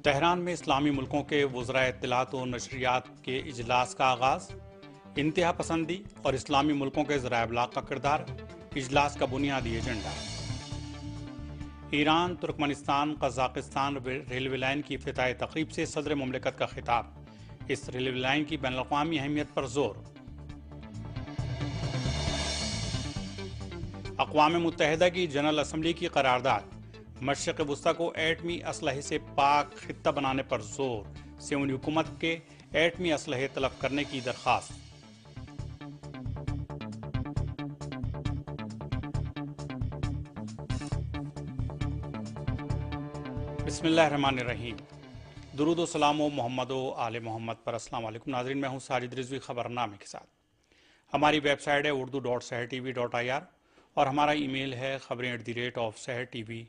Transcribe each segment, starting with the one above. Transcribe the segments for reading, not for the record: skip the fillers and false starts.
Tehran میں اسلامی ملکوں کے وزرائے اطلاعات و نشریات کے اجلاس کا آغاز، انتہا پسندی اور اسلامی ملکوں کے ذرائع ابلاغ کا کردار، اجلاس کا بنیادی ایجنڈا۔ Iran Turkmenistan Kazakhstan railway line کی افتتاحی تقریب سے صدر مملکت کا خطاب، اس ریلوے لائن کی بین الاقوامی اہمیت پر زور۔ اقوام متحدہ کی جنرل اسمبلی کی قرارداد، مشرق وسطی کو ایٹمی اسلحے سے پاک خطہ بنانے پر زور، سیونی حکومت کے ایٹمی اسلحے طلب کرنے کی درخواست۔ بسم اللہ الرحمن الرحیم۔ درود و سلام و محمد و آل محمد پر۔ السلام علیکم ناظرین، میں ہوں ساجد رضوی خبرنامے کے ساتھ۔ ہماری ویب سائٹ ہے urdu.sehertv.ir اور ہمارا ای میل ہے خبریں@sehertv.ir۔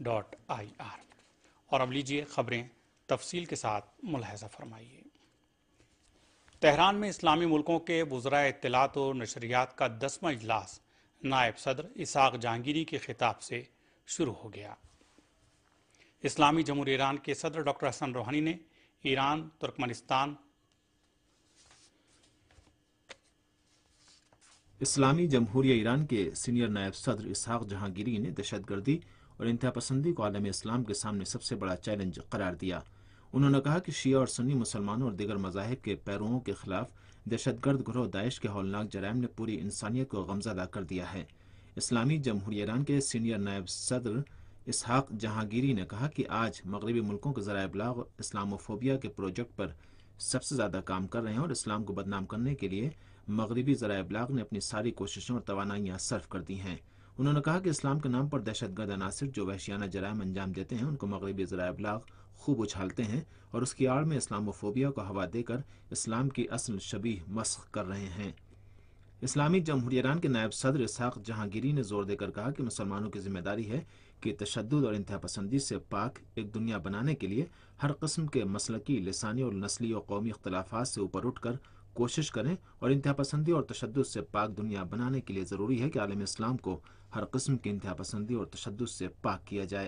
اور اب لیجئے خبریں تفصیل کے ساتھ ملاحظہ فرمائیے۔ تہران میں اسلامی ملکوں کے وزرائے اطلاعات و نشریات کا 10واں اجلاس نائب صدر اسحاق جہانگیری کے خطاب سے شروع ہو گیا۔ اسلامی جمہوریہ ایران کے صدر ڈاکٹر حسن روحانی نے ایران، ترکمنستان، اسلامی جمہوریہ ایران کے سینئر نائب صدر اسحاق جہانگیری نے دہشت گردی اور انتہا پسندی کو عالم اسلام کے سامنے سب سے بڑا چیلنج قرار دیا۔ انہوں نے کہا کہ شیعہ اور سنی مسلمانوں اور دیگر مذاہب کے پیرووں کے خلاف دہشت گرد گروہ داعش کے ہولناک جرائم نے پوری انسانیت کو غمزدہ کر دیا ہے۔ اسلامی جمہوریہ ایران کے سینئر نائب صدر اسحاق جہانگیری نے کہا کہ آج مغربی ملکوں کے ذرائع ابلاغ اسلاموفوبیا کے پروجیکٹ پر سب سے زیادہ کام کر رہے ہیں اور اسلام کو بدنام کرنے کے لیے مغربی ذرائع ابلاغ نے اپنی ساری کوششوں اور توانائیاں صرف کر دی ہیں۔ انہوں نے کہا کہ اسلام کے نام پر دہشت گرد عناصر جو وحشیانہ جرائم انجام دیتے ہیں ان کو مغربی ذرائع ابلاغ خوب اچھالتے ہیں اور اس کی آڑ میں اسلاموفوبیا کو ہوا دے کر اسلام کی اصل شبیہ مسخ کر رہے ہیں۔ اسلامی جمہوریہ ایران کے نائب صدر اسحاق جہانگیری نے زور دے کر کہا کہ مسلمانوں کی ذمہ داری ہے کہ تشدد اور انتہا پسندی سے پاک ایک دنیا بنانے کے لیے ہر قسم کے مسلکی، لسانی اور نسلی اور قومی اختلافات سے اوپر اٹھ کر کوشش کریں اور انتہا پسندی اور تشدد سے پاک دنیا بنانے کے لیے ضروری ہے کہ عالم اسلام کو ہر قسم کی انتہا پسندی اور تشدد سے پاک کیا جائے۔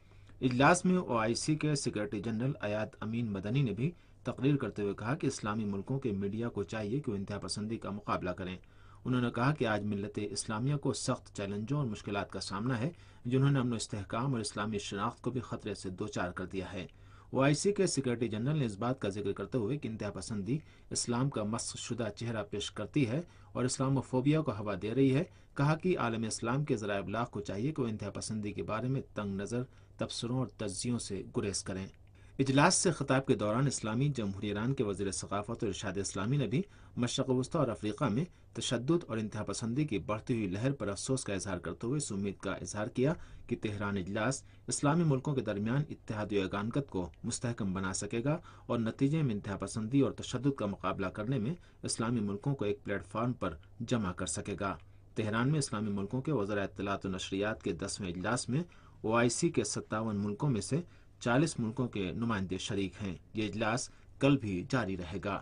اجلاس میں OIC کے سیکرٹری جنرل ایاد امین مدنی نے بھی تقریر کرتے ہوئے کہا کہ اسلامی ملکوں کے میڈیا کو چاہیے کہ وہ انتہا پسندی کا مقابلہ کریں۔ انہوں نے کہا کہ آج ملت اسلامیہ کو سخت چیلنجوں اور مشکلات کا سامنا ہے جنہوں نے امن و استحکام اور اسلامی شناخت کو بھی خطرے سے دوچار کر دیا ہے۔ OIC کے سیکرٹری جنرل نے اس بات کا ذکر کرتے ہوئے کہ انتہا پسندی اسلام کا مسخ شدہ چہرہ پیش کرتی ہے اور اسلاموفوبیا کو ہوا دے رہی ہے، کہا کہ عالم اسلام کے ذرائع ابلاغ کو چاہیے کہ وہ انتہا پسندی کے بارے میں تنگ نظر تبصروں اور تجزیوں سے گریز کریں۔ اجلاس سے خطاب کے دوران اسلامی جمہوریہ ایران کے وزیر ثقافت اور ارشاد اسلامی نے بھی مشرق وسطی اور افریقہ میں تشدد اور انتہا پسندی کی بڑھتی ہوئی لہر پر افسوس کا اظہار کرتے ہوئے اس امید کا اظہار کیا کہ تہران اجلاس اسلامی ملکوں کے درمیان اتحاد و یگانگت کو مستحکم بنا سکے گا اور نتیجے میں انتہا پسندی اور تشدد کا مقابلہ کرنے میں اسلامی ملکوں کو ایک پلیٹ فارم پر جمع کر سکے گا۔ تہران میں اسلامی ملکوں کے وزراء اطلاعات و نشریات کے 10ویں اجلاس میں OIC کے 57 ملکوں میں سے 40 ملکوں کے نمائندے شریک ہیں۔ یہ اجلاس کل بھی جاری رہے گا۔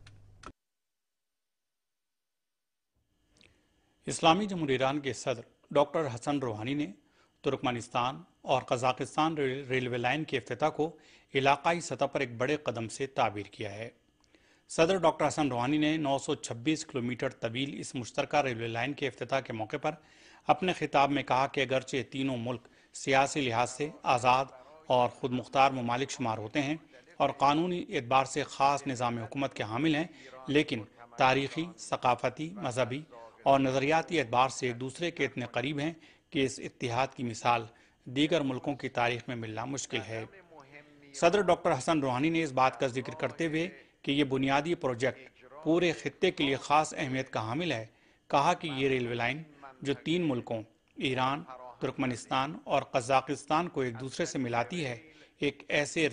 اسلامی جمہوریہ ایران کے صدر ڈاکٹر حسن روحانی نے ترکمنستان اور قزاقستان ریلوے لائن کے افتتاح کو علاقائی سطح پر ایک بڑے قدم سے تعبیر کیا ہے۔ صدر ڈاکٹر حسن روحانی نے 926 کلومیٹر طویل اس مشترکہ ریلوے لائن کے افتتاح کے موقع پر اپنے خطاب میں کہا کہ اگرچہ تینوں ملک سیاسی لحاظ سے آزاد اور خود مختار ممالک شمار ہوتے ہیں اور قانونی اعتبار سے خاص نظام حکومت کے حامل ہیں، لیکن تاریخی، ثقافتی، مذہبی اور نظریاتی اعتبار سے ایک دوسرے کے اتنے قریب ہیں کہ اس اتحاد کی مثال دیگر ملکوں کی تاریخ میں ملنا مشکل ہے۔ صدر ڈاکٹر حسن روحانی نے اس بات کا ذکر کرتے ہوئے کہ یہ بنیادی پروجیکٹ پورے خطے کے لیے خاص اہمیت کا حامل ہے، کہا کہ یہ ریلوے لائن جو 3 ملکوں ایران، ترکمنستان اور قزاقستان کو ایک دوسرے سے ملاتی ہے، ایک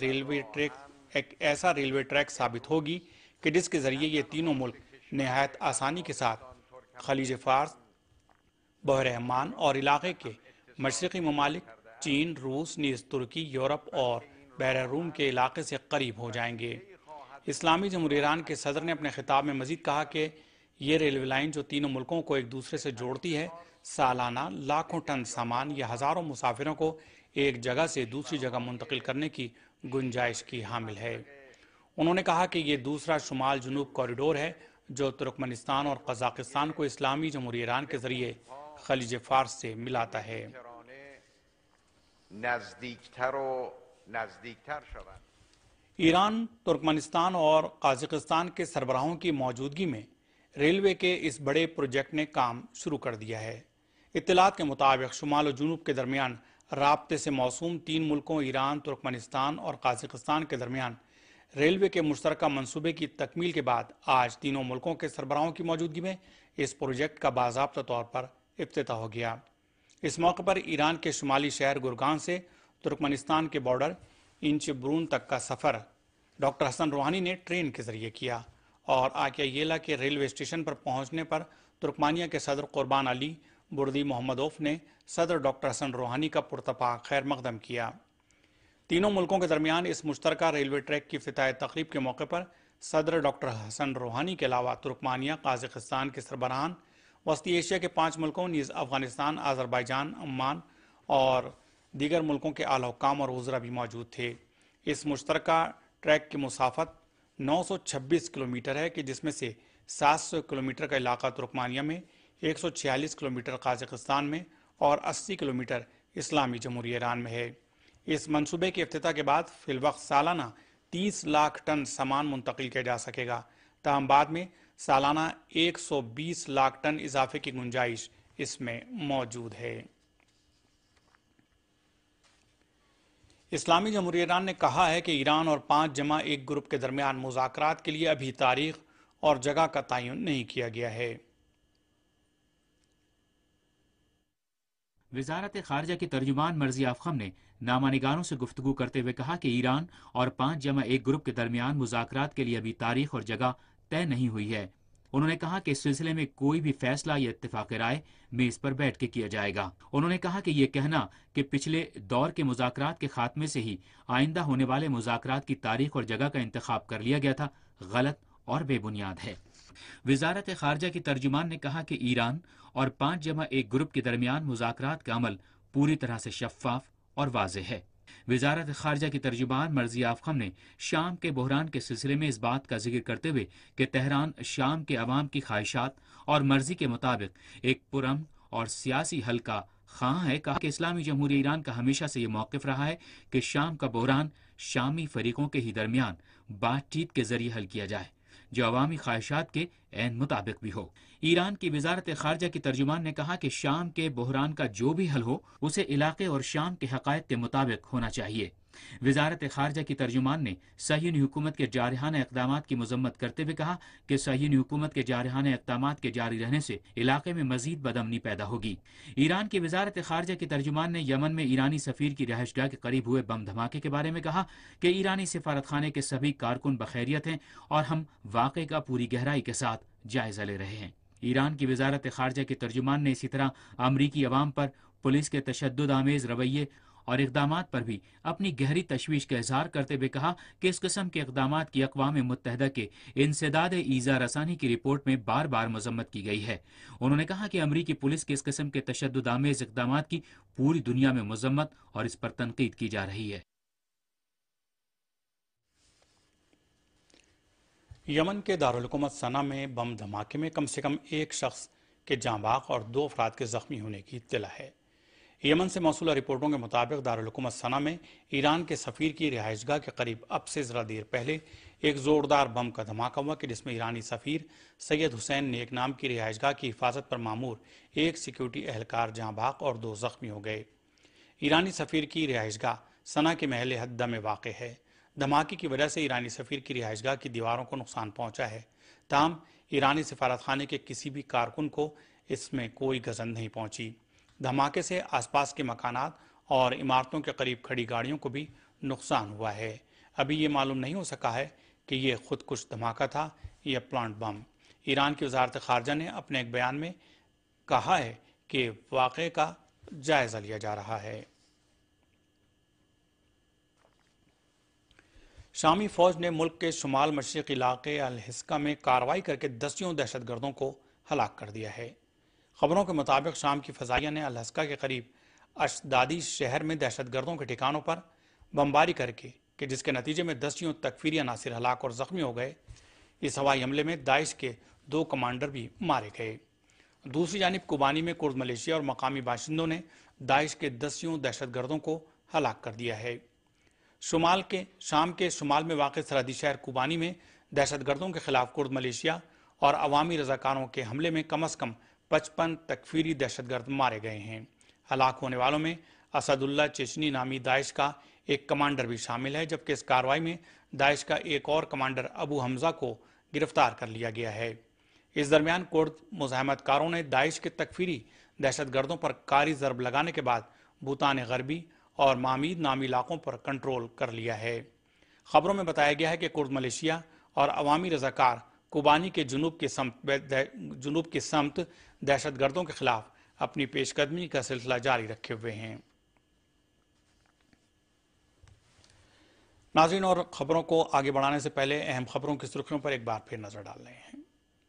ایسا ریلوے ٹریک ثابت ہوگی کہ جس کے ذریعے یہ تینوں ملک نہایت آسانی کے ساتھ خلیج فارس، بحر عمان اور علاقے کے مشرقی ممالک چین، روس، نیز ترکی، یورپ اور بحر روم کے علاقے سے قریب ہو جائیں گے۔ اسلامی جمہوریہ ایران کے صدر نے اپنے خطاب میں مزید کہا کہ یہ ریلوے لائن جو تینوں ملکوں کو ایک دوسرے سے جوڑتی ہے، سالانہ لاکھوں ٹن سامان یا ہزاروں مسافروں کو ایک جگہ سے دوسری جگہ منتقل کرنے کی गुंजाइश की हामिल है। उन्होंने कहा कि ये दूसरा शुमाल जनूब कॉरिडोर है जो तुर्कमेनिस्तान और कजाकिस्तान को इस्लामी जमहूरियत ईरान के जरिए खलीज फार्स से मिलाता है। ईरान तुर्कमेनिस्तान और कजाकिस्तान के सरबराहों की मौजूदगी में रेलवे के इस बड़े प्रोजेक्ट ने काम शुरू कर दिया है। इत्तलात के मुताबिक शुमाल और जनूब के दरमियान राब्ते से मौसूम 3 मुल्कों ईरान, तुर्कमेनिस्तान और कजाकिस्तान के दरमियान रेलवे के मुश्तरका मंसूबे की तकमील के बाद आज तीनों मुल्कों के सरबराहों की मौजूदगी में इस प्रोजेक्ट का बाज़ाब्ता तौर पर इफ्तिताह हो गया। इस मौके पर ईरान के शुमाली शहर गुरगान से तुर्कमेनिस्तान के बॉर्डर इंचब्रून तक का सफ़र डॉक्टर हसन रूहानी ने ट्रेन के जरिए किया और आकिया येला के रेलवे स्टेशन पर पहुंचने पर तुर्कमानिया के सदर कुर्बान अली बुर्दी मोहम्मदोफ ने सदर डॉक्टर हसन रूहानी का पुरतपाक खैर मकदम किया। तीनों मुल्कों के दरमियान इस मुश्तरका रेलवे ट्रैक की इफ्तिताह तकरीब के मौके पर सदर डॉक्टर हसन रूहानी के अलावा तुर्कमानिया, कजाकिस्तान के सरबराहान, वस्ती एशिया के 5 मुल्कों नीज़ अफगानिस्तान, अज़रबैजान, अम्मान और दीगर मुल्कों के आला हुक्काम और वज़रा भी मौजूद थे। इस मुश्तरका ट्रैक की मुसाफत 926 किलोमीटर है कि जिसमें से 700 किलोमीटर का इलाका तुर्कमानिया में, 146 किलोमीटर कजाकिस्तान में और 80 किलोमीटर इस्लामी जमहूरियत ईरान में है। इस मंसूबे के इफ्तिताह के बाद फिलवक्त सालाना 30 लाख टन सामान मुंतकिल किया जा सकेगा। ताहम बाद में सालाना 120 लाख टन इजाफे की गुंजाइश इसमें मौजूद है। इस्लामी जमहूरियत ईरान ने कहा है कि ईरान और 5+1 ग्रुप के दरमियान मुज़ाकरात के लिए अभी तारीख और जगह का तयन नहीं किया गया है। वजारत खारजा की तर्जुमान मर्जी अफखम ने नामानिगारों से गुफ्तगू करते हुए कहा कि ईरान और 5+1 ग्रुप के दरमियान मुज़ाकरात के लिए अभी तारीख और जगह तय नहीं हुई है। उन्होंने कहा कि इस सिलसिले में कोई भी फैसला या इत्तेफाक राय मेज पर बैठ के किया जाएगा। उन्होंने कहा कि ये कहना कि पिछले दौर के मुज़ाकरात के खात्मे से ही आइंदा होने वाले मुज़ाकरात की तारीख और जगह का इंतखाब कर लिया गया था, गलत और बेबुनियाद है। वजारत खारजा की तर्जुमान ने कहा कि ईरान और 5+1 ग्रुप के दरमियान मुज़ाकरात का अमल पूरी तरह से शफ्फाफ और वाज़ेह है। वजारत खारजा की तर्जुमान मर्जी अफखम ने शाम के बहरान के सिलसिले में इस बात का जिक्र करते हुए कि तेहरान शाम के अवाम की ख्वाहिशात और मर्जी के मुताबिक एक पुरअमन और सियासी हल का ख़्वाह है। कहा कि इस्लामी जमहूरियत ईरान का हमेशा से ये मौक़िफ़ रहा है कि शाम का बहरान शामी फरीकों के ही दरमियान बातचीत के जरिए हल किया जाए जो अवामी ख्वाहिशात के ऐन मुताबिक भी हो। ईरान की वजारत खारजा की तर्जुमान ने कहा कि शाम के बहरान का जो भी हल हो उसे इलाके और शाम के हक़ाइक़ के मुताबिक होना चाहिए। वजारत खारजा की तर्जुमान ने सहीयूनी हुकूमत के जारहाना इक़दामात की मज़म्मत करते हुए कहा कि सहीयूनी हुकूमत के जारहाना इक़दामात के जारी रहने से इलाके में मज़ीद बदअमनी पैदा होगी। ईरान की वजारत खारजा की तर्जुमान ने यमन में ईरानी सफ़ीर की रहायशगाह के करीब हुए बम धमाके के बारे में कहा कि ईरानी सिफारत खाने के सभी कारकुन बखैरियत हैं और हम वाक़े का पूरी गहराई के साथ जायज़ा ले रहे हैं। ईरान की वजारत खारजा के तर्जुमान ने इसी तरह अमरीकी अवाम पर पुलिस के तशद्दुद आमेज़ रवैये और इक़दामात पर भी अपनी गहरी तशवीश का इज़हार करते हुए कहा कि इस किस्म के इक़दामात की अक़वाम मुत्तहिदा के इंसदाद ईज़ा रसानी की रिपोर्ट में बार बार मज़म्मत की गई है। उन्होंने कहा कि अमरीकी पुलिस के इस किस्म के तशद्दुद आमेज़ इक़दामात की पूरी दुनिया में मज़म्मत और इस पर तनकीद की जा रही है। यमन के दारुल हुकूमत सना में बम धमाके में कम से कम 1 शख्स के जाँ बाग और 2 अफराद के जख्मी होने की इत्तला है। यमन से मौसूला रिपोर्टों के मुताबिक दारुल हुकूमत सना में ईरान के सफ़ीर की रिहाइशगाह के करीब अब से ज़रा देर पहले एक ज़ोरदार बम का धमाका हुआ कि जिसमें ईरानी सफ़ीर सैयद हुसैन नेक नाम की रिहाइशगाह की हिफाजत पर मामूर एक सिक्योरिटी एहलकार जाँ बाग और 2 जख्मी हो गए। ईरानी सफ़ीर की रिहाइशगाह सना के महल हद्दा में वाक़ है। धमाके की वजह से ईरानी सफ़ीर की रिहाइशगाह की दीवारों को नुकसान पहुंचा है। ताहम ईरानी सिफारत खाने के किसी भी कारकुन को इसमें कोई गज़न नहीं पहुंची। धमाके से आसपास के मकानात और इमारतों के करीब खड़ी गाड़ियों को भी नुकसान हुआ है। अभी ये मालूम नहीं हो सका है कि ये खुदकुश धमाका था या प्लांट बम। ईरान की वजारत खारजा ने अपने एक बयान में कहा है कि वाक़े का जायज़ा लिया जा रहा है। शामी फौज ने मुल्क के शुमाल मशरिक़ी इलाके अल हिस्का में कार्रवाई करके दसियों दहशतगर्दों को हलाक कर दिया है। खबरों के मुताबिक शाम की फ़ज़ाइया ने अल हिस्का के करीब अशदादी शहर में दहशतगर्दों के ठिकानों पर बमबारी करके کہ جس کے نتیجے میں دسیوں تکفیری عناصر ہلاک اور زخمی ہو گئے۔ اس ہوائی حملے میں داعش کے 2 کمانڈر بھی مارے گئے۔ دوسری جانب کوبانی میں کرد ملیشیا اور مقامی باشندوں نے داعش کے دسیوں دہشت گردوں کو ہلاک کر دیا ہے۔ شام کے شمال میں واقع سرحدی شہر کوبانی میں دہشت گردوں کے خلاف کرد ملیشیا اور عوامی رضاکاروں کے حملے میں کم از کم 55 تکفیری دہشت گرد مارے گئے ہیں۔ ہلاک ہونے والوں میں اسد اللہ چچنی نامی داعش کا ایک کمانڈر بھی شامل ہے، جبکہ اس کارروائی میں داعش کا ایک اور کمانڈر ابو حمزہ کو گرفتار کر لیا گیا ہے۔ اس درمیان کرد مزاحمت کاروں نے داعش کے تکفیری دہشت گردوں پر کاری ضرب لگانے کے بعد بھوتان غربی اور مامید نامی علاقوں پر کنٹرول کر لیا ہے۔ خبروں میں بتایا گیا ہے کہ کرد ملیشیا اور عوامی رضاکار کوبانی کے جنوب کی سمت دہشت گردوں کے خلاف اپنی پیش قدمی کا سلسلہ جاری رکھے ہوئے ہیں۔ ناظرین، اور خبروں کو آگے بڑھانے سے پہلے اہم خبروں کی سرخیوں پر ایک بار پھر نظر ڈال رہے ہیں۔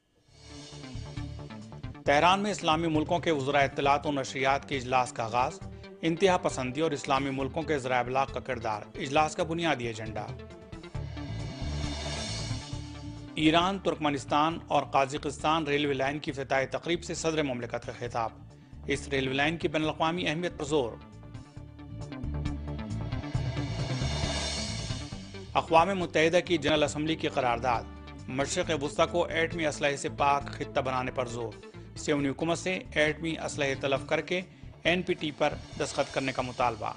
تہران میں اسلامی ملکوں کے وزراء اطلاعات و نشریات کے اجلاس کا آغاز، انتہا پسندی اور اسلامی ملکوں کے ذرائع ابلاغ کا کردار اجلاس کا بنیادی ایجنڈا۔ ایران، ترکمانستان اور قازقستان ریلوے لائن کی افتتاحی تقریب سے صدر مملکت کا خطاب، اس ریلوے لائن کی بین الاقوامی اہمیت پر زور۔ اقوام متحدہ کی جنرل اسمبلی کی قرارداد، مشرق وسطیٰ کو ایٹمی اسلحے سے پاک خطہ بنانے پر زور، سیونی حکومت سے ایٹمی اسلحے تلف کر کے NPT پر دستخط کرنے کا مطالبہ۔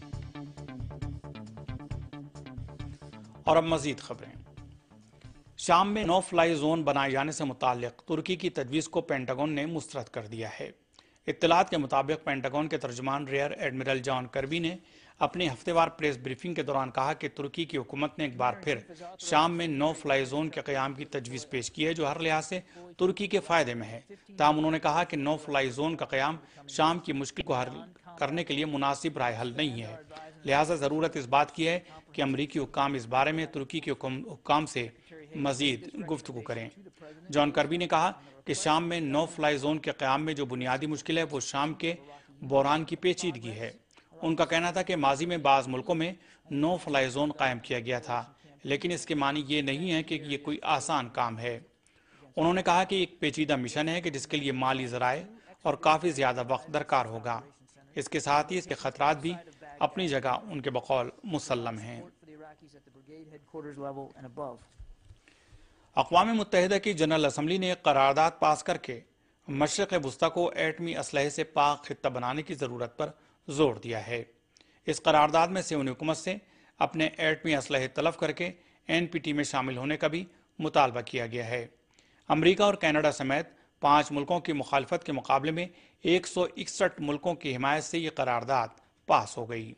اور اب مزید خبریں۔ شام میں نو فلائی زون بنائے جانے سے متعلق ترکی کی تجویز کو پینٹاگون نے مسترد کر دیا ہے۔ اطلاعات کے مطابق پینٹاگون کے ترجمان ریئر ایڈمرل جان کربی نے اپنی ہفتہ وار پریس بریفنگ کے دوران کہا کہ ترکی کی حکومت نے ایک بار پھر شام میں نو فلائی زون کے قیام کی تجویز پیش کی ہے، جو ہر لحاظ سے ترکی کے فائدے میں ہے۔ تاہم انہوں نے کہا کہ نو فلائی زون کا قیام شام کی مشکل کو حل کرنے کے لیے مناسب رائے حل نہیں ہے، لہٰذا ضرورت اس بات کی ہے کہ امریکی حکام اس بارے میں ترکی کے حکام سے مزید گفتگو کریں۔ جان کربی نے کہا کہ شام میں نو فلائی زون کے قیام میں جو بنیادی مشکل ہے وہ شام کے بحران کی پیچیدگی ہے۔ ان کا کہنا تھا کہ ماضی میں بعض ملکوں میں نو فلائی زون قائم کیا گیا تھا، لیکن اس کے معنی یہ نہیں ہے کہ یہ کوئی آسان کام ہے۔ انہوں نے کہا کہ ایک پیچیدہ مشن ہے کہ جس کے لیے مالی ذرائع اور کافی زیادہ وقت درکار ہوگا۔ اس کے ساتھ ہی اس کے خطرات بھی اپنی جگہ ان کے بقول مسلم ہیں۔ اقوام متحدہ کی جنرل اسمبلی نے ایک قرارداد پاس کر کے مشرق وسطیٰ کو ایٹمی اسلحے سے پاک خطہ بنانے کی ضرورت پر زور دیا ہے۔ اس قرارداد میں سیونی حکومت سے اپنے ایٹمی اسلحے تلف کر کے NPT میں شامل ہونے کا بھی مطالبہ کیا گیا ہے۔ امریکہ اور کینیڈا سمیت 5 ملکوں کی مخالفت کے مقابلے میں 161 ملکوں کی حمایت سے یہ قرارداد پاس ہو گئی۔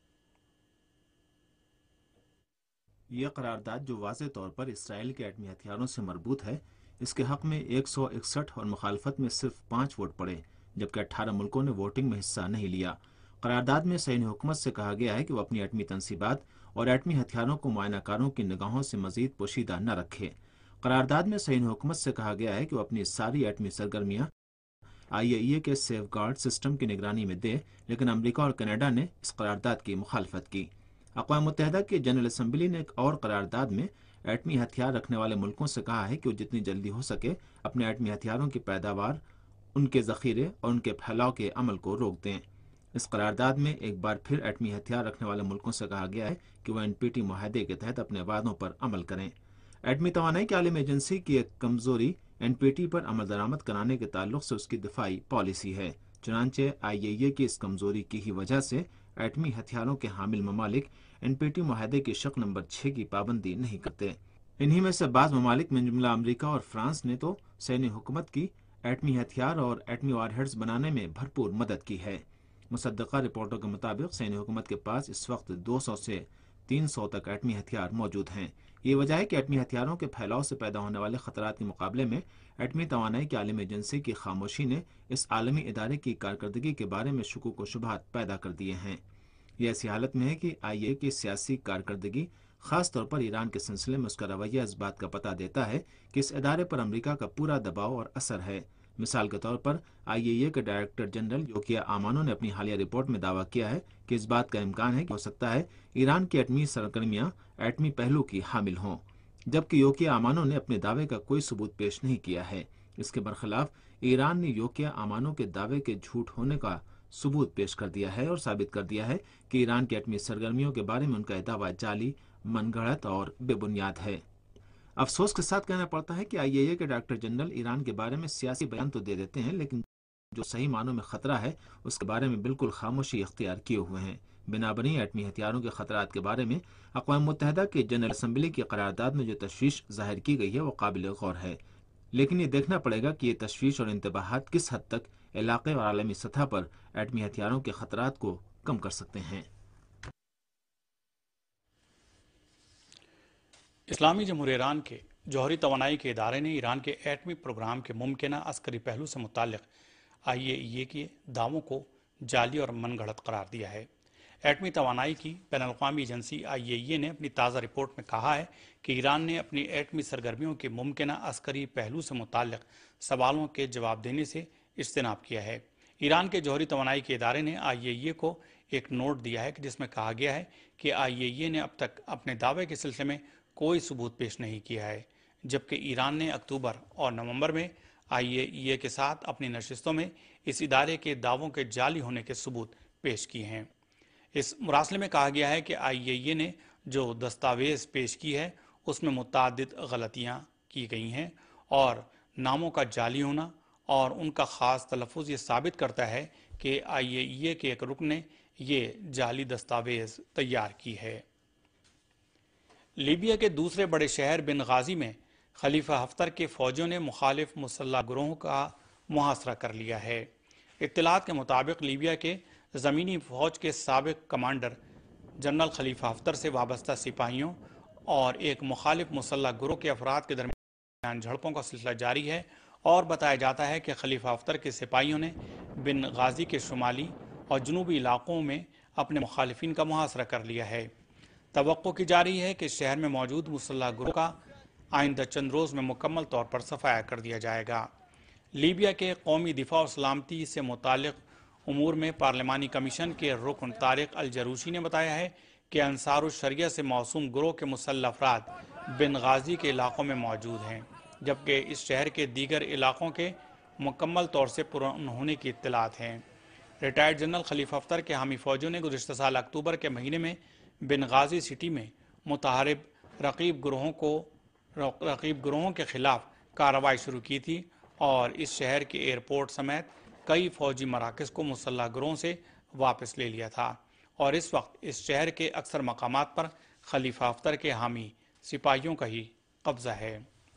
یہ قرارداد جو واضح طور پر اسرائیل کے ایٹمی ہتھیاروں سے مربوط ہے، اس کے حق میں 161 اور مخالفت میں صرف 5 ووٹ پڑے، جبکہ 18 ملکوں نے ووٹنگ میں حصہ نہیں لیا۔ قرارداد میں صہیونی حکومت سے کہا گیا ہے کہ وہ اپنی ایٹمی تنصیبات اور ایٹمی ہتھیاروں کو معائنہ کاروں کی نگاہوں سے مزید پوشیدہ نہ رکھے۔ قرارداد میں صہیونی حکومت سے کہا گیا ہے کہ وہ اپنی ساری ایٹمی سرگرمیاں IAEA کے سیف گارڈ سسٹم کی نگرانی میں دے، لیکن امریکہ اور کینیڈا نے اس قرارداد کی مخالفت کی۔ اقوام متحدہ کی جنرل اسمبلی نے ایک اور قرارداد میں ایٹمی ہتھیار رکھنے والے ملکوں سے کہا ہے کہ وہ جتنی جلدی ہو سکے اپنے ایٹمی ہتھیاروں کی پیداوار، ان کے ذخیرے اور ان کے پھیلاؤ کے عمل کو روک دیں۔ اس قرارداد میں ایک بار پھر ایٹمی ہتھیار رکھنے والے ملکوں سے کہا گیا ہے کہ وہ NPT معاہدے کے تحت اپنے وعدوں پر عمل کریں۔ ایٹمی توانائی کی عالمی ایجنسی کی ایک کمزوری NPT پر عمل درآمد کرانے کے تعلق سے اس کی دفاعی پالیسی ہے، چنانچہ IAEA کی اس کمزوری کی ہی وجہ سے ایٹمی ہتھیاروں کے حامل ممالک NPT معاہدے کی شق نمبر 6 کی پابندی نہیں کرتے۔ انہی میں سے بعض ممالک من جملہ امریکہ اور فرانس نے تو صہیونی حکومت کی ایٹمی ہتھیار اور ایٹمی وار ہیڈز بنانے میں بھرپور مدد کی ہے۔ مصدقہ رپورٹوں کے مطابق صہیونی حکومت کے پاس اس وقت 200 سے 300 تک ایٹمی ہتھیار موجود ہیں۔ یہ وجہ ہے کہ ایٹمی ہتھیاروں کے پھیلاؤ سے پیدا ہونے والے خطرات کے مقابلے میں ایٹمی توانائی کی عالمی ایجنسی کی خاموشی نے اس عالمی ادارے کی کارکردگی کے بارے میں شکوک و شبہات پیدا کر دیے ہیں۔ یہ ایسی حالت میں ہے کہ IAEA کی سیاسی کارکردگی خاص طور پر ایران کے سلسلے میں اس کا رویہ اس بات کا پتہ دیتا ہے کہ اس ادارے پر امریکہ کا پورا دباؤ اور اثر ہے۔ مثال کے طور پر IAEA کے ڈائریکٹر جنرل یوکیا آمانو نے اپنی حالیہ رپورٹ میں دعویٰ کیا ہے کہ اس بات کا امکان ہے کہ ہو سکتا ہے ایران کی ایٹمی سرگرمیاں ایٹمی پہلو کی حامل ہوں، جبکہ یوکیا آمانو نے اپنے دعوے کا کوئی ثبوت پیش نہیں کیا ہے۔ اس کے برخلاف ایران نے یوکیا آمانو کے دعوے کے جھوٹ ہونے کا ثبوت پیش کر دیا ہے اور ثابت کر دیا ہے کہ ایران کی ایٹمی سرگرمیوں کے بارے میں ان کا یہ دعویٰ جعلی، من گھڑت اور بے بنیاد ہے۔ افسوس کے ساتھ کہنا پڑتا ہے کہ IAEA کے ڈائریکٹر جنرل ایران کے بارے میں سیاسی بیان تو دے دیتے ہیں، لیکن جو صحیح معنوں میں خطرہ ہے اس کے بارے میں بالکل خاموشی اختیار کیے ہوئے ہیں۔ بنابراین ایٹمی ہتھیاروں کے خطرات کے بارے میں اقوام متحدہ کی جنرل اسمبلی کی قرارداد میں جو تشویش ظاہر کی گئی ہے وہ قابل غور ہے، لیکن یہ دیکھنا پڑے گا کہ یہ تشویش اور انتباہات کس حد تک علاقے اور عالمی سطح پر ایٹمی ہتھیاروں کے خطرات کو کم کر سکتے ہیں۔ اسلامی جمہوریہ ایران کے جوہری توانائی کے ادارے نے ایران کے ایٹمی پروگرام کے ممکنہ عسکری پہلو سے متعلق IAEA کے دعووں کو جعلی اور من گھڑت قرار دیا ہے۔ ایٹمی توانائی کی بین الاقوامی ایجنسی IAEA نے اپنی تازہ رپورٹ میں کہا ہے کہ ایران نے اپنی ایٹمی سرگرمیوں کے ممکنہ عسکری پہلو سے متعلق سوالوں کے جواب دینے سے اجتناب کیا ہے۔ ایران کے جوہری توانائی کے ادارے نے IAEA کو ایک نوٹ دیا ہے جس میں کہا گیا ہے کہ IAEA نے اب تک اپنے دعوے کے سلسلے میں کوئی ثبوت پیش نہیں کیا ہے، جبکہ ایران نے اکتوبر اور نومبر میں IAEA کے ساتھ اپنی نشستوں میں اس ادارے کے دعووں کے جعلی ہونے کے ثبوت پیش کیے ہیں۔ اس مراسلے میں کہا گیا ہے کہ IAEA نے جو دستاویز پیش کی ہے اس میں متعدد غلطیاں کی گئی ہیں اور ناموں کا جعلی ہونا اور ان کا خاص تلفظ یہ ثابت کرتا ہے کہ IAEA کے ایک رکن نے یہ جعلی دستاویز تیار کی ہے۔ لیبیا کے دوسرے بڑے شہر بنغازی میں خلیفہ حفتر کے فوجیوں نے مخالف مسلح گروہوں کا محاصرہ کر لیا ہے۔ اطلاعات کے مطابق لیبیا کے زمینی فوج کے سابق کمانڈر جنرل خلیفہ حفتر سے وابستہ سپاہیوں اور ایک مخالف مسلح گروہ کے افراد کے درمیان جھڑپوں کا سلسلہ جاری ہے، اور بتایا جاتا ہے کہ خلیفہ حفتر کے سپاہیوں نے بنغازی کے شمالی اور جنوبی علاقوں میں اپنے مخالفین کا محاصرہ کر لیا ہے۔ توقع کی جا رہی ہے کہ شہر میں موجود مسلح گروہ کا آئندہ چند روز میں مکمل طور پر صفایا کر دیا جائے گا۔ لیبیا کے قومی دفاع اور سلامتی سے متعلق امور میں پارلیمانی کمیشن کے رکن طارق الجروشی نے بتایا ہے کہ انصار الشریعہ سے موسوم گروہ کے مسلح افراد بنغازی کے علاقوں میں موجود ہیں، جبکہ اس شہر کے دیگر علاقوں کے مکمل طور سے پرامن ہونے کی اطلاعات ہیں۔ ریٹائرڈ جنرل خلیفہ حفتر کے حامی فوجیوں نے گزشتہ سال اکتوبر کے مہینے میں بنغازی سٹی میں متحارب رقیب گروہوں کے خلاف کارروائی شروع کی تھی اور اس شہر کے ایئرپورٹ سمیت کئی فوجی مراکز کو مسلح گروہوں سے واپس لے لیا تھا، اور اس وقت اس شہر کے اکثر مقامات پر خلیفہ حفتر کے حامی سپاہیوں کا ہی قبضہ ہے۔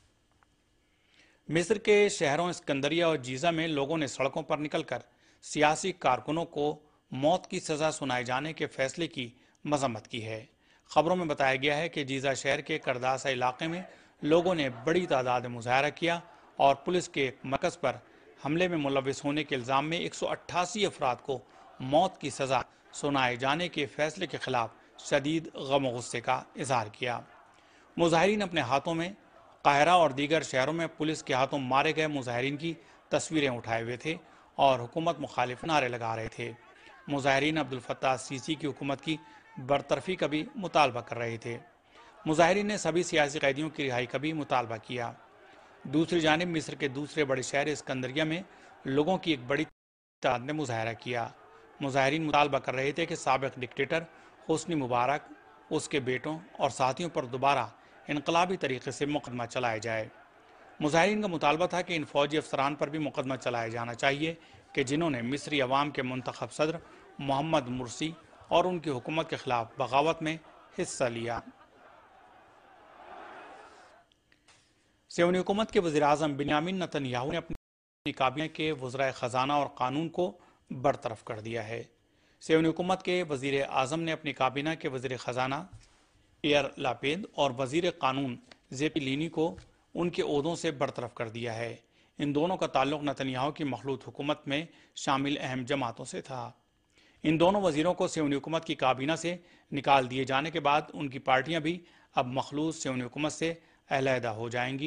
مصر کے شہروں اسکندریہ اور جیزہ میں لوگوں نے سڑکوں پر نکل کر سیاسی کارکنوں کو موت کی سزا سنائے جانے کے فیصلے کی مذمت کی ہے۔ خبروں میں بتایا گیا ہے کہ جیزہ شہر کے کرداسا علاقے میں لوگوں نے بڑی تعداد میں مظاہرہ کیا اور پولیس کے ایک مرکز پر حملے میں ملوث ہونے کے الزام میں 188 افراد کو موت کی سزا سنائے جانے کے فیصلے کے خلاف شدید غم و غصے کا اظہار کیا۔ مظاہرین اپنے ہاتھوں میں قاہرہ اور دیگر شہروں میں پولیس کے ہاتھوں مارے گئے مظاہرین کی تصویریں اٹھائے ہوئے تھے اور حکومت مخالف نعرے لگا رہے تھے۔ مظاہرین عبدالفتاح السیسی کی حکومت کی برطرفی کا بھی مطالبہ کر رہے تھے۔ مظاہرین نے سبھی سیاسی قیدیوں کی رہائی کا بھی مطالبہ کیا۔ دوسری جانب مصر کے دوسرے بڑے شہر اسکندریہ میں لوگوں کی ایک بڑی تعداد نے مظاہرہ کیا۔ مظاہرین مطالبہ کر رہے تھے کہ سابق ڈکٹیٹر حسنی مبارک، اس کے بیٹوں اور ساتھیوں پر دوبارہ انقلابی طریقے سے مقدمہ چلایا جائے۔ مظاہرین کا مطالبہ تھا کہ ان فوجی افسران پر بھی مقدمہ چلایا جانا چاہیے کہ جنہوں نے مصری عوام کے منتخب صدر محمد مرسی اور ان کی حکومت کے خلاف بغاوت میں حصہ لیا۔ صہیونی حکومت کے وزیر اعظم بنیامین نتن یاہو نے اپنی کابینہ کے وزرائے خزانہ اور قانون کو برطرف کر دیا ہے۔ صہیونی حکومت کے وزیر اعظم نے اپنی کابینہ کے وزیر خزانہ ایئر لاپید اور وزیر قانون زیپی لینی کو ان کے عہدوں سے برطرف کر دیا ہے۔ ان دونوں کا تعلق نتن یاہو کی مخلوط حکومت میں شامل اہم جماعتوں سے تھا۔ ان دونوں وزیروں کو صہیونی حکومت کی کابینہ سے نکال دیے جانے کے بعد ان کی پارٹیاں بھی اب مخلوط صہیونی حکومت سے علیحدہ ہو جائیں گی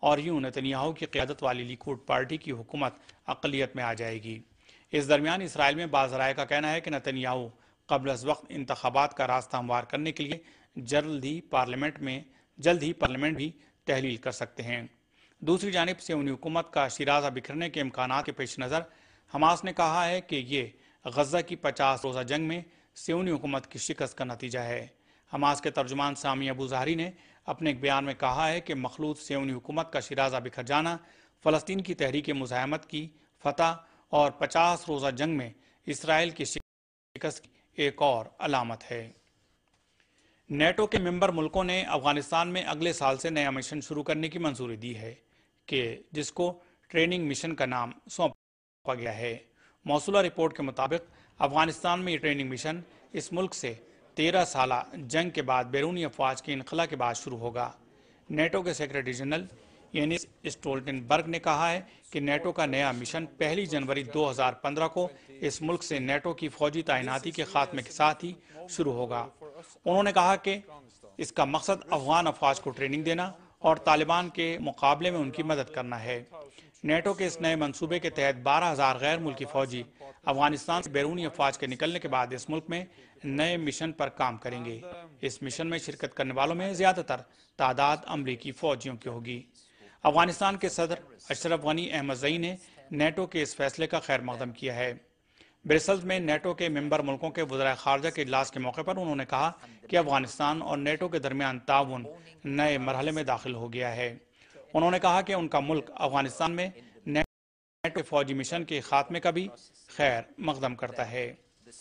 اور یوں نتنیاہو کی قیادت والی لیکوڈ پارٹی کی حکومت اقلیت میں آ جائے گی۔ اس درمیان اسرائیل میں بعض رائے کا کہنا ہے کہ نتنیاہو قبل از وقت انتخابات کا راستہ ہموار کرنے کے لیے جلد ہی پارلیمنٹ بھی تحلیل کر سکتے ہیں۔ دوسری جانب صہیونی حکومت کا شیرازہ بکھرنے کے امکانات کے پیش نظر حماس نے کہا ہے کہ یہ غزہ کی 50 روزہ جنگ میں صہیونی حکومت کی شکست کا نتیجہ ہے۔ حماس کے ترجمان سامی ابو ظہری نے اپنے ایک بیان میں کہا ہے کہ مخلوط صہیونی حکومت کا شیرازہ بکھر جانا فلسطین کی تحریک مزاحمت کی فتح اور 50 روزہ جنگ میں اسرائیل کی شکست کی ایک اور علامت ہے۔ نیٹو کے ممبر ملکوں نے افغانستان میں اگلے سال سے نیا مشن شروع کرنے کی منظوری دی ہے کہ جس کو ٹریننگ مشن کا نام سونپا گیا ہے۔ موصولہ رپورٹ کے مطابق افغانستان میں یہ ٹریننگ مشن اس ملک سے 13 سالہ جنگ کے بعد بیرونی افواج کے انخلا کے بعد شروع ہوگا۔ نیٹو کے سیکریٹری جنرل یینس اسٹولٹنبرگ نے کہا ہے کہ نیٹو کا نیا مشن 1 جنوری 2015 کو اس ملک سے نیٹو کی فوجی تعیناتی کے خاتمے کے ساتھ ہی شروع ہوگا۔ انہوں نے کہا کہ اس کا مقصد افغان افواج کو ٹریننگ دینا اور طالبان کے مقابلے میں ان کی مدد کرنا ہے۔ نیٹو کے اس نئے منصوبے کے تحت 12,000 غیر ملکی فوجی افغانستان سے بیرونی افواج کے نکلنے کے بعد اس ملک میں نئے مشن پر کام کریں گے۔ اس مشن میں شرکت کرنے والوں میں زیادہ تر تعداد امریکی فوجیوں کی ہوگی۔ افغانستان کے صدر اشرف غنی احمدزئی نے نیٹو کے اس فیصلے کا خیر مقدم کیا ہے۔ برسلز میں نیٹو کے ممبر ملکوں کے وزرائے خارجہ کے اجلاس کے موقع پر انہوں نے کہا کہ افغانستان اور نیٹو کے درمیان تعاون نئے مرحلے میں داخل ہو گیا ہے۔ انہوں نے کہا کہ ان کا ملک افغانستان میں نیٹو فوجی مشن کے خاتمے کا بھی خیر مقدم کرتا ہے۔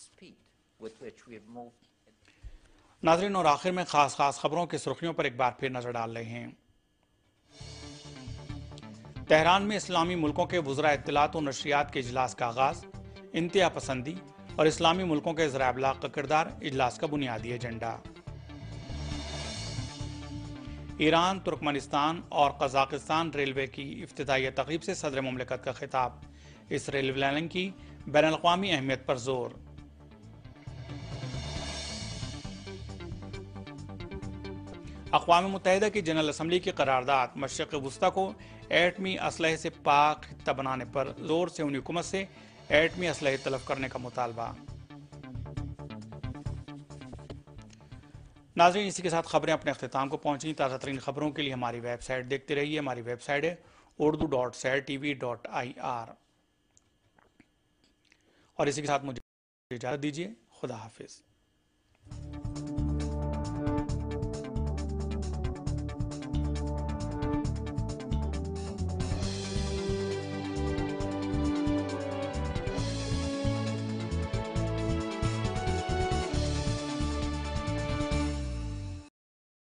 ناظرین، اور آخر میں خاص خبروں کی سرخیوں پر ایک بار پھر نظر ڈال رہے ہیں۔ تہران میں اسلامی ملکوں کے وزراء اطلاعات و نشریات کے اجلاس کا آغاز۔ انتہا پسندی اور اسلامی ملکوں کے ذرائع ابلاغ کا کردار اجلاس کا بنیادی ایجنڈا۔ ایران، ترکمانستان اور قزاقستان ریلوے کی افتتاحیہ تقریب سے صدر مملکت کا خطاب۔ اس ریلوے لائن کی بین الاقوامی اہمیت پر زور۔ اقوام متحدہ کی جنرل اسمبلی کی قرارداد مشرق وسطیٰ کو ایٹمی اسلحے سے پاک خطہ بنانے پر زور سے صہیونی حکومت سے ایٹمی اسلحے تلف کرنے کا مطالبہ۔ ناظرین، اسی کے ساتھ خبریں اپنے اختتام کو پہنچیں۔ تازہ ترین خبروں کے لیے ہماری ویب سائٹ دیکھتے رہیے۔ ہماری ویب سائٹ ہے urdu.sairtv.ir۔ اور اسی کے ساتھ مجھے اجازت دیجیے۔ خدا حافظ۔